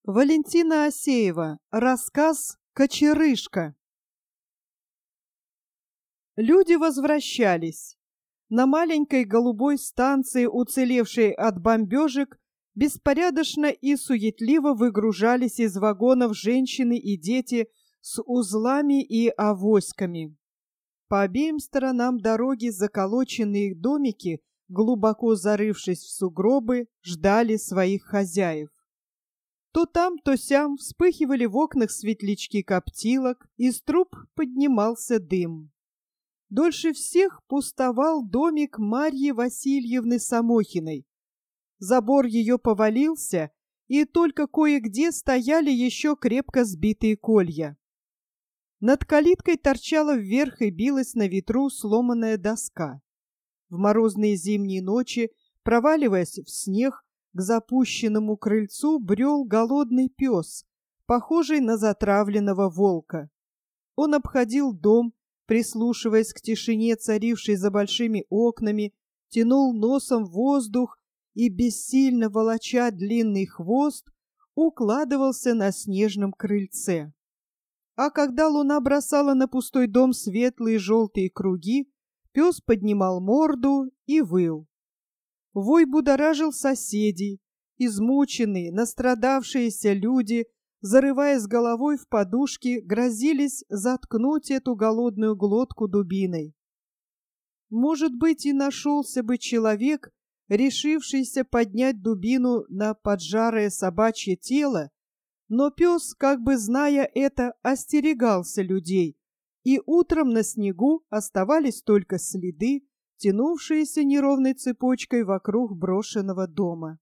Валентина Асеева. Рассказ «Кочерышка». Люди возвращались. На маленькой голубой станции, уцелевшей от бомбежек, беспорядочно и суетливо выгружались из вагонов женщины и дети с узлами и авоськами. По обеим сторонам дороги заколоченные домики, глубоко зарывшись в сугробы, ждали своих хозяев. То там, то сям вспыхивали в окнах светлячки коптилок, из труб поднимался дым. Дольше всех пустовал домик Марьи Васильевны Самохиной. Забор ее повалился, и только кое-где стояли еще крепко сбитые колья. Над калиткой торчала вверх и билась на ветру сломанная доска. В морозные зимние ночи, проваливаясь в снег, к запущенному крыльцу брел голодный пес, похожий на затравленного волка. Он обходил дом, прислушиваясь к тишине, царившей за большими окнами, тянул носом воздух и, бессильно волоча длинный хвост, укладывался на снежном крыльце. А когда луна бросала на пустой дом светлые желтые круги, пес поднимал морду и выл. Вой будоражил соседей. Измученные, настрадавшиеся люди, зарываясь головой в подушки, грозились заткнуть эту голодную глотку дубиной. Может быть, и нашелся бы человек, решившийся поднять дубину на поджарое собачье тело, но пес, как бы зная это, остерегался людей, и утром на снегу оставались только следы, тянувшиеся неровной цепочкой вокруг брошенного дома.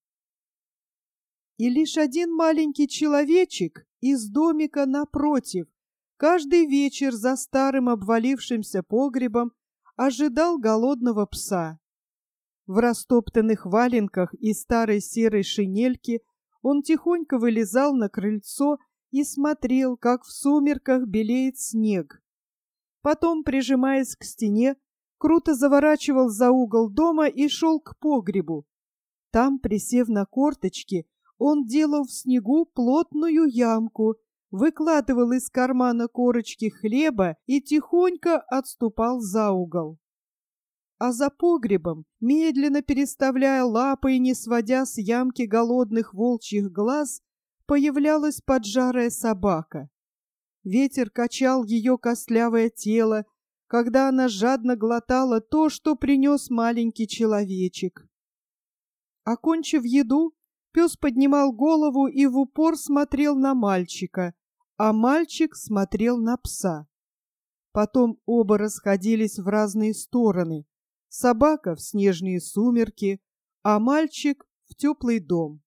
И лишь один маленький человечек из домика напротив каждый вечер за старым обвалившимся погребом ожидал голодного пса. В растоптанных валенках и старой серой шинельке он тихонько вылезал на крыльцо и смотрел, как в сумерках белеет снег. Потом, прижимаясь к стене, круто заворачивал за угол дома и шел к погребу. Там, присев на корточки, он делал в снегу плотную ямку, выкладывал из кармана корочки хлеба и тихонько отступал за угол. А за погребом, медленно переставляя лапы и не сводя с ямки голодных волчьих глаз, появлялась поджарая собака. Ветер качал ее костлявое тело, когда она жадно глотала то, что принес маленький человечек. Окончив еду, пес поднимал голову и в упор смотрел на мальчика, а мальчик смотрел на пса. Потом оба расходились в разные стороны. Собака в снежные сумерки, а мальчик в теплый дом.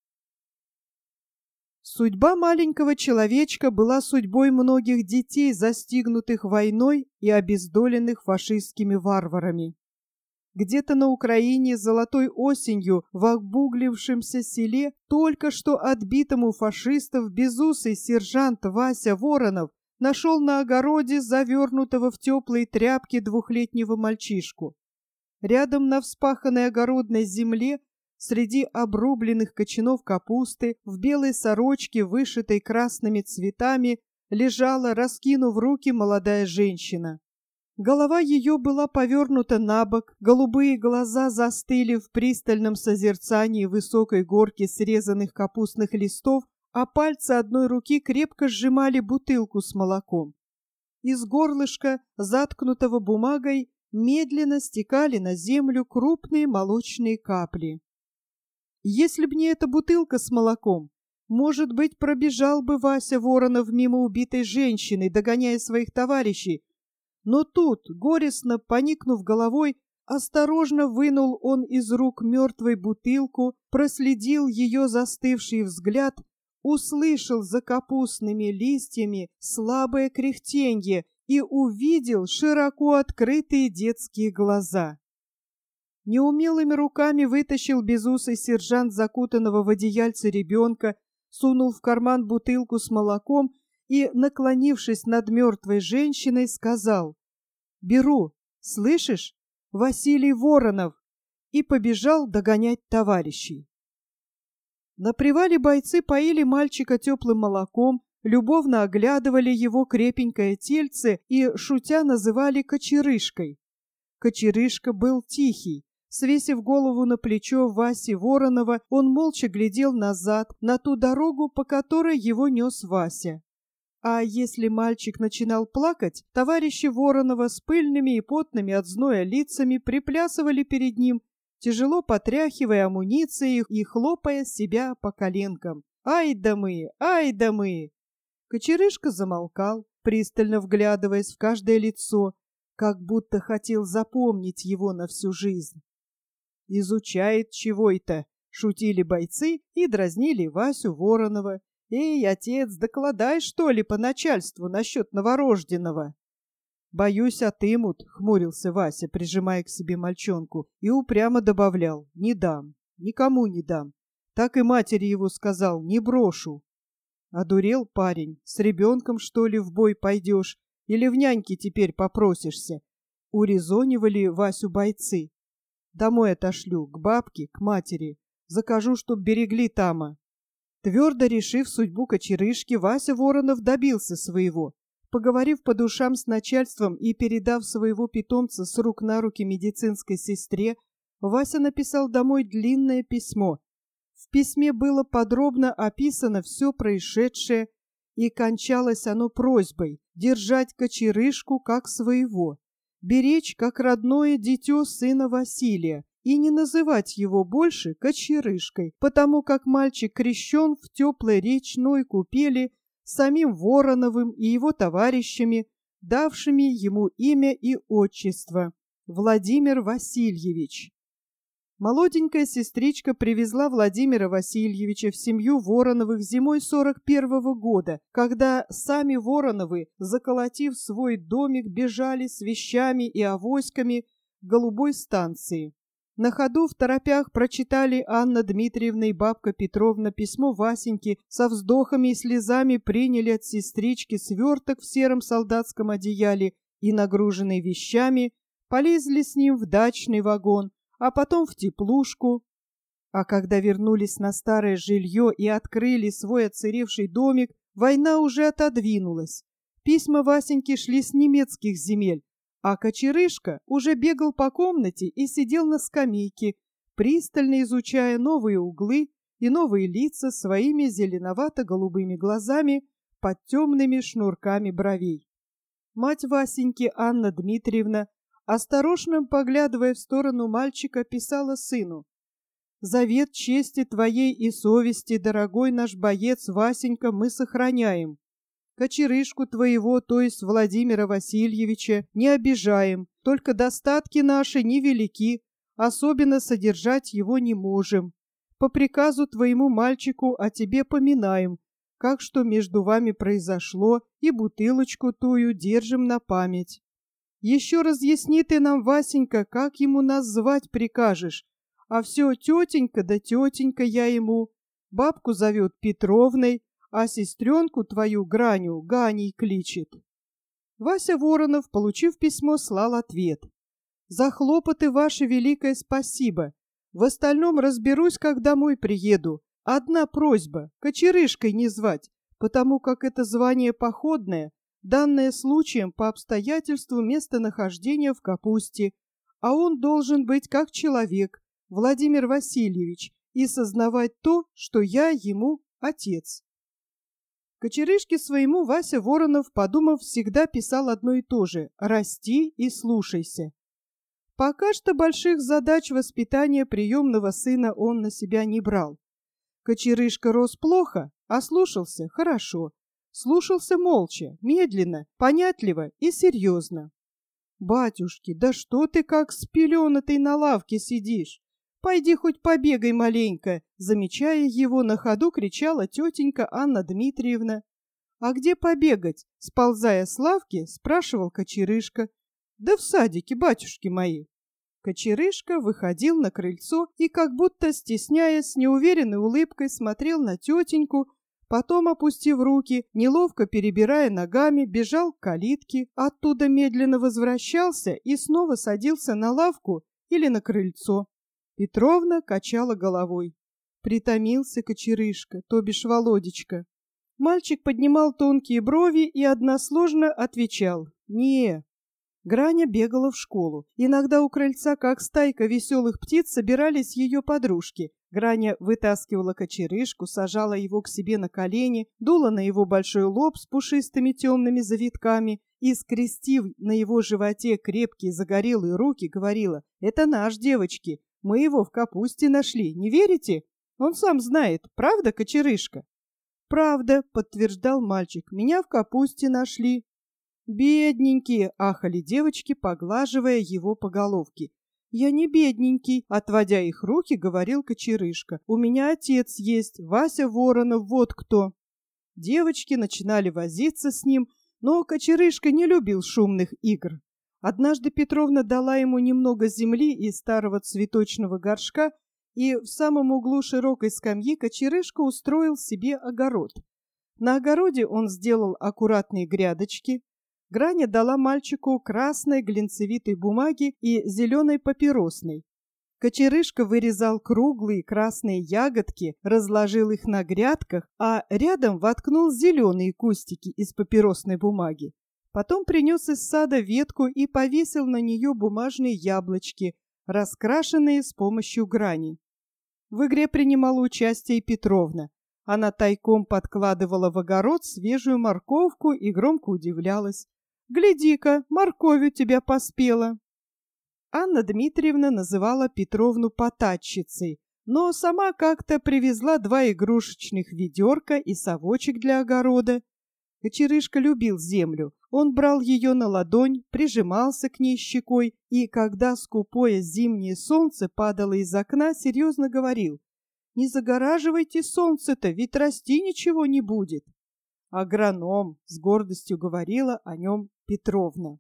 Судьба маленького человечка была судьбой многих детей, застигнутых войной и обездоленных фашистскими варварами. Где-то на Украине золотой осенью в обуглившемся селе только что отбитому фашистов безусый сержант Вася Воронов нашел на огороде завернутого в теплые тряпки двухлетнего мальчишку. Рядом на вспаханной огородной земле среди обрубленных кочанов капусты в белой сорочке, вышитой красными цветами, лежала, раскинув руки, молодая женщина. Голова ее была повернута на бок, голубые глаза застыли в пристальном созерцании высокой горки срезанных капустных листов, а пальцы одной руки крепко сжимали бутылку с молоком. Из горлышка, заткнутого бумагой, медленно стекали на землю крупные молочные капли. Если б не эта бутылка с молоком, может быть, пробежал бы Вася Воронов мимо убитой женщины, догоняя своих товарищей. Но тут, горестно поникнув головой, осторожно вынул он из рук мертвой бутылку, проследил ее застывший взгляд, услышал за капустными листьями слабое кряхтенье и увидел широко открытые детские глаза. Неумелыми руками вытащил безусый сержант закутанного в одеяльце ребенка, сунул в карман бутылку с молоком и, наклонившись над мертвой женщиной, сказал: «Беру, слышишь, Василий Воронов!» и побежал догонять товарищей. На привале бойцы поили мальчика теплым молоком, любовно оглядывали его крепенькое тельце и, шутя, называли кочерышкой. Кочерышка был тихий. Свесив голову на плечо Васи Воронова, он молча глядел назад, на ту дорогу, по которой его нес Вася. А если мальчик начинал плакать, товарищи Воронова с пыльными и потными от зноя лицами приплясывали перед ним, тяжело потряхивая амуницией и хлопая себя по коленкам. «Ай да мы! Ай да мы!» Кочерышка замолкал, пристально вглядываясь в каждое лицо, как будто хотел запомнить его на всю жизнь. «Изучает чего это», — шутили бойцы и дразнили Васю Воронова. «Эй, отец, докладай, что ли, по начальству насчет новорожденного?» «Боюсь, отымут», — хмурился Вася, прижимая к себе мальчонку, и упрямо добавлял: «Не дам, никому не дам. Так и матери его сказал: не брошу». Одурел парень, с ребенком, что ли, в бой пойдешь, или в няньки теперь попросишься? Урезонивали Васю бойцы. Домой отошлю, к бабке, к матери. Закажу, чтоб берегли тама. Твердо решив судьбу кочерышки, Вася Воронов добился своего. Поговорив по душам с начальством и передав своего питомца с рук на руки медицинской сестре, Вася написал домой длинное письмо. В письме было подробно описано все происшедшее, и кончалось оно просьбой держать кочерышку как своего, беречь как родное дитё сына Василия и не называть его больше кочерышкой, потому как мальчик крещен в теплой речной купели самим Вороновым и его товарищами, давшими ему имя и отчество — Владимир Васильевич. Молоденькая сестричка привезла Владимира Васильевича в семью Вороновых зимой 41-го года, когда сами Вороновы, заколотив свой домик, бежали с вещами и авоськами к Голубой станции. На ходу в торопях прочитали Анна Дмитриевна и бабка Петровна письмо Васеньки, со вздохами и слезами приняли от сестрички сверток в сером солдатском одеяле и, нагруженный вещами, полезли с ним в дачный вагон, а потом в теплушку. А когда вернулись на старое жилье и открыли свой отсыревший домик, война уже отодвинулась. Письма Васеньки шли с немецких земель, а кочерышка уже бегал по комнате и сидел на скамейке, пристально изучая новые углы и новые лица своими зеленовато-голубыми глазами под темными шнурками бровей. Мать Васеньки, Анна Дмитриевна, осторожно поглядывая в сторону мальчика, писала сыну: «Завет чести твоей и совести, дорогой наш боец Васенька, мы сохраняем. Кочерышку твоего, то есть Владимира Васильевича, не обижаем, только достатки наши невелики, особенно содержать его не можем. По приказу твоему мальчику о тебе поминаем, как что между вами произошло, и бутылочку тую держим на память. Еще разъясни ты нам, Васенька, как ему нас звать прикажешь, а все тетенька да тетенька я ему, бабку зовет Петровной, а сестренку твою Граню Ганей кличет». Вася Воронов, получив письмо, слал ответ: «За хлопоты ваше великое спасибо. В остальном разберусь, как домой приеду. Одна просьба — кочерышкой не звать, потому как это звание походное, данное случаем по обстоятельству местонахождения в Капусте, а он должен быть как человек, Владимир Васильевич, и сознавать то, что я ему отец». Кочерышке своему Вася Воронов, подумав, всегда писал одно и то же: «Расти и слушайся». Пока что больших задач воспитания приемного сына он на себя не брал. Кочерышка рос плохо, а слушался хорошо. Слушался молча, медленно, понятливо и серьезно. «Батюшки, да что ты как спеленатый на лавке сидишь? Пойди хоть побегай маленько», замечая его на ходу, кричала тетенька Анна Дмитриевна. «А где побегать?» — сползая с лавки, спрашивал кочерышка. «Да в садике, батюшки мои». Кочерышка выходил на крыльцо и, как будто стесняясь, с неуверенной улыбкой смотрел на тетеньку, потом, опустив руки, неловко перебирая ногами, бежал к калитке, оттуда медленно возвращался и снова садился на лавку или на крыльцо. Петровна качала головой. Притомился Кочерышка, то бишь Володечка. Мальчик поднимал тонкие брови и односложно отвечал: «Не». Граня бегала в школу. Иногда у крыльца, как стайка веселых птиц, собирались ее подружки. Граня вытаскивала Кочерышку, сажала его к себе на колени, дула на его большой лоб с пушистыми темными завитками и, скрестив на его животе крепкие загорелые руки, говорила: «Это наш, девочки, мы его в капусте нашли, не верите? Он сам знает, правда, Кочерышка?» «Правда», — подтверждал мальчик, — «меня в капусте нашли». «Бедненькие!» — ахали девочки, поглаживая его по головке. «Я не бедненький», — отводя их руки, говорил Кочерышка. «У меня отец есть, Вася Воронов, вот кто». Девочки начинали возиться с ним, но Кочерышка не любил шумных игр. Однажды Петровна дала ему немного земли из старого цветочного горшка, и в самом углу широкой скамьи Кочерышка устроил себе огород. На огороде он сделал аккуратные грядочки. Граня дала мальчику красной глинцевитой бумаги и зеленой папиросной. Кочерышка вырезал круглые красные ягодки, разложил их на грядках, а рядом воткнул зеленые кустики из папиросной бумаги. Потом принес из сада ветку и повесил на нее бумажные яблочки, раскрашенные с помощью грани. В игре принимала участие и Петровна. Она тайком подкладывала в огород свежую морковку и громко удивлялась: «Гляди-ка, морковь у тебя поспела». Анна Дмитриевна называла Петровну потатчицей, но сама как-то привезла 2 игрушечных ведерка и совочек для огорода. Кочерышка любил землю. Он брал ее на ладонь, прижимался к ней щекой и, когда скупое зимнее солнце падало из окна, серьезно говорил: «Не загораживайте солнце-то, ведь расти ничего не будет». «Агроном», — с гордостью говорила о нем Петровна.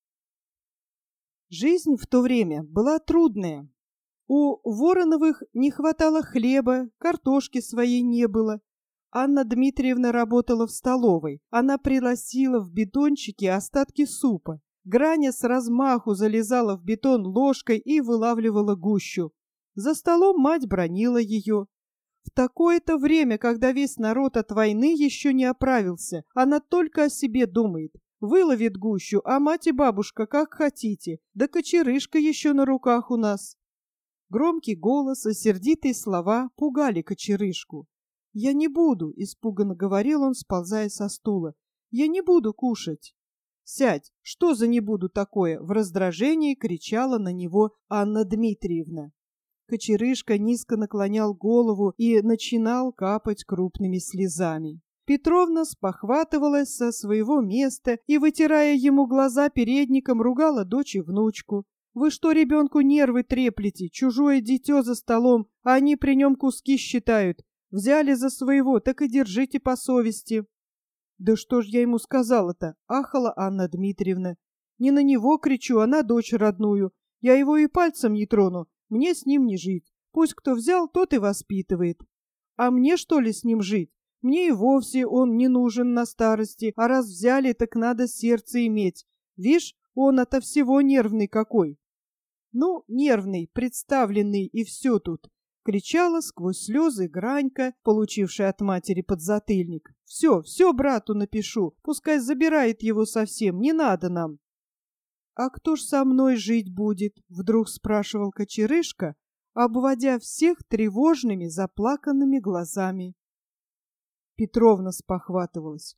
Жизнь в то время была трудная. У Вороновых не хватало хлеба, картошки своей не было. Анна Дмитриевна работала в столовой. Она приносила в бидончики остатки супа. Граня с размаху залезала в бетон ложкой и вылавливала гущу. За столом мать бранила ее. В такое-то время, когда весь народ от войны еще не оправился, она только о себе думает. Выловит гущу, а мать и бабушка как хотите. Да Кочерышка еще на руках у нас. Громкий голос и сердитые слова пугали Кочерышку. «Я не буду», — испуганно говорил он, сползая со стула. «Я не буду кушать». «Сядь! Что за «не буду» такое?» — в раздражении кричала на него Анна Дмитриевна. Кочерышка низко наклонял голову и начинал капать крупными слезами. Петровна спохватывалась со своего места и, вытирая ему глаза передником, ругала дочь и внучку. «Вы что ребенку нервы треплете? Чужое дитё за столом, а они при нем куски считают. Взяли за своего, так и держите по совести». «Да что ж я ему сказала-то?» — ахала Анна Дмитриевна. «Не на него кричу, а на дочь родную. Я его и пальцем не трону. Мне с ним не жить. Пусть кто взял, тот и воспитывает. А мне что ли с ним жить? Мне и вовсе он не нужен на старости, а раз взяли, так надо сердце иметь. Вишь, он ото всего нервный какой». «Ну, нервный, представленный, и все тут», — кричала сквозь слезы Гранька, получившая от матери подзатыльник. Все брату напишу, пускай забирает его совсем, не надо нам». «А кто ж со мной жить будет?» — вдруг спрашивал Кочерышка, обводя всех тревожными, заплаканными глазами. Петровна спохватывалась.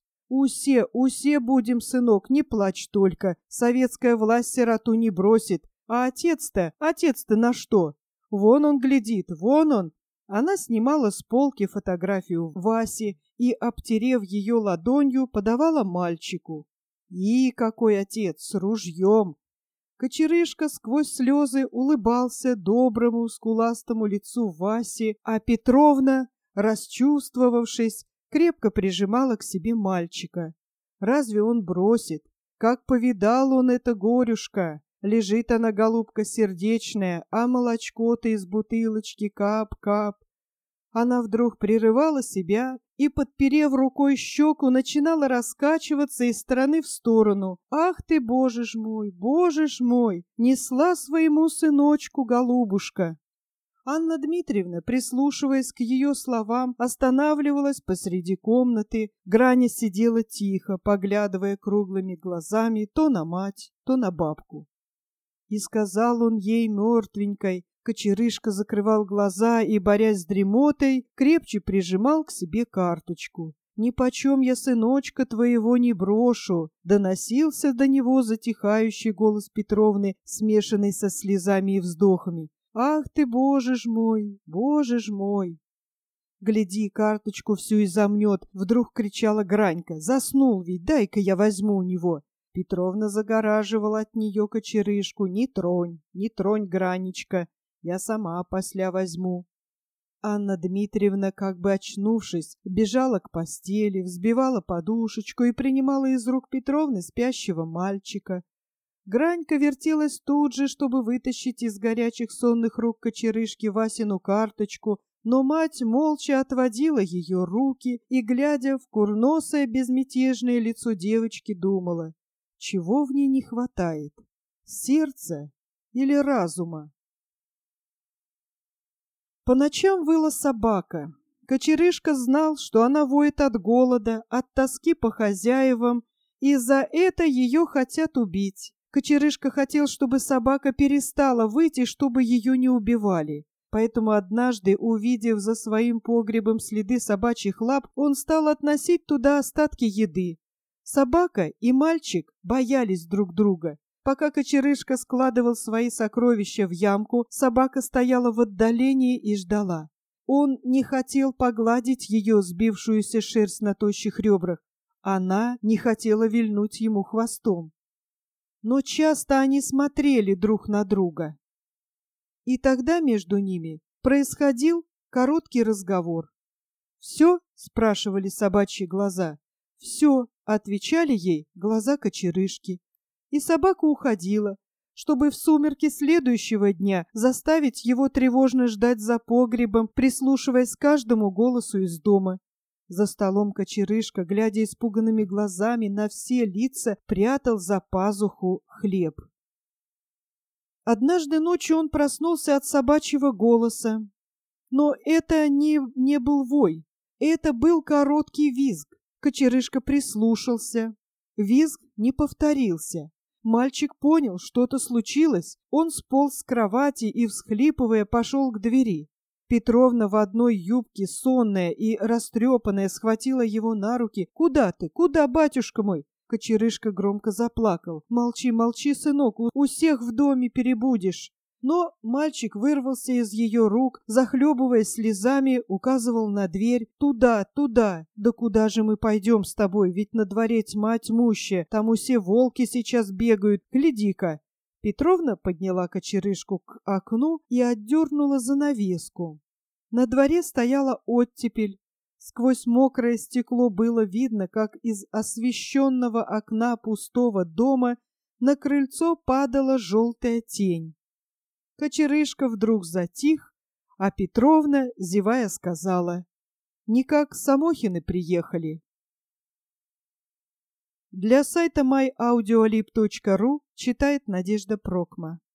Усе будем, сынок, не плачь только. Советская власть сироту не бросит. А отец-то на что? Вон он глядит, вон он». Она снимала с полки фотографию Васи и, обтерев ее ладонью, подавала мальчику. И какой отец, с ружьем! Кочерышка сквозь слезы улыбался доброму скуластому лицу Васи, а Петровна, расчувствовавшись, крепко прижимала к себе мальчика. Разве он бросит? Как повидал он это горюшка! Лежит она, голубка сердечная, а молочко-то из бутылочки кап-кап. Она вдруг прерывала себя и, подперев рукой щеку, начинала раскачиваться из стороны в сторону. «Ах ты, боже ж мой, несла своему сыночку голубушка!» Анна Дмитриевна, прислушиваясь к ее словам, останавливалась посреди комнаты. Граня сидела тихо, поглядывая круглыми глазами то на мать, то на бабку. И сказал он ей мертвенькой. Кочерышка закрывал глаза и, борясь с дремотой, крепче прижимал к себе карточку. «Нипочем я сыночка твоего не брошу», — доносился до него затихающий голос Петровны, смешанный со слезами и вздохами. «Ах ты, Боже ж мой, Боже ж мой!» «Гляди, карточку всю изомнет!» — вдруг кричала Гранька. «Заснул ведь, дай-ка я возьму у него!» Петровна загораживала от нее Кочерышку. «Не тронь, Гранечка, я сама опосля возьму». Анна Дмитриевна, как бы очнувшись, бежала к постели, взбивала подушечку и принимала из рук Петровны спящего мальчика. Гранька вертелась тут же, чтобы вытащить из горячих сонных рук Кочерышки Васину карточку, но мать молча отводила ее руки и, глядя в курносое безмятежное лицо девочки, думала, чего в ней не хватает — сердца или разума? По ночам выла собака. Кочерышка знал, что она воет от голода, от тоски по хозяевам, и за это ее хотят убить. Кочерышка хотел, чтобы собака перестала выть и чтобы ее не убивали. Поэтому однажды, увидев за своим погребом следы собачьих лап, он стал относить туда остатки еды. Собака и мальчик боялись друг друга. Пока Кочерышка складывал свои сокровища в ямку, собака стояла в отдалении и ждала. Он не хотел погладить ее сбившуюся шерсть на тощих ребрах. Она не хотела вильнуть ему хвостом. Но часто они смотрели друг на друга. И тогда между ними происходил короткий разговор. «Все?» — спрашивали собачьи глаза. «Все», — отвечали ей глаза Кочерышки. И собака уходила, чтобы в сумерки следующего дня заставить его тревожно ждать за погребом, прислушиваясь к каждому голосу из дома. За столом Кочерышка, глядя испуганными глазами на все лица, прятал за пазуху хлеб. Однажды ночью он проснулся от собачьего голоса. Но это не был вой, это был короткий визг. Кочерышка прислушался. Визг не повторился. Мальчик понял, что-то случилось. Он сполз с кровати и, всхлипывая, пошел к двери. Петровна в одной юбке, сонная и растрепанная, схватила его на руки. «Куда ты? Куда, батюшка мой?» Кочерышка громко заплакал. «Молчи, молчи, сынок, у всех в доме перебудешь». Но мальчик вырвался из ее рук, захлебываясь слезами, указывал на дверь. «Туда, туда! Да куда же мы пойдем с тобой? Ведь на дворе тьма тьмущая, там все волки сейчас бегают. Гляди-ка!» Петровна подняла Кочерышку к окну и отдернула занавеску. На дворе стояла оттепель. Сквозь мокрое стекло было видно, как из освещенного окна пустого дома на крыльцо падала желтая тень. Кочерышка вдруг затих, а Петровна, зевая, сказала: «Никак Самохины приехали». Для сайта myaudioLib.ru читает Надежда Прокма.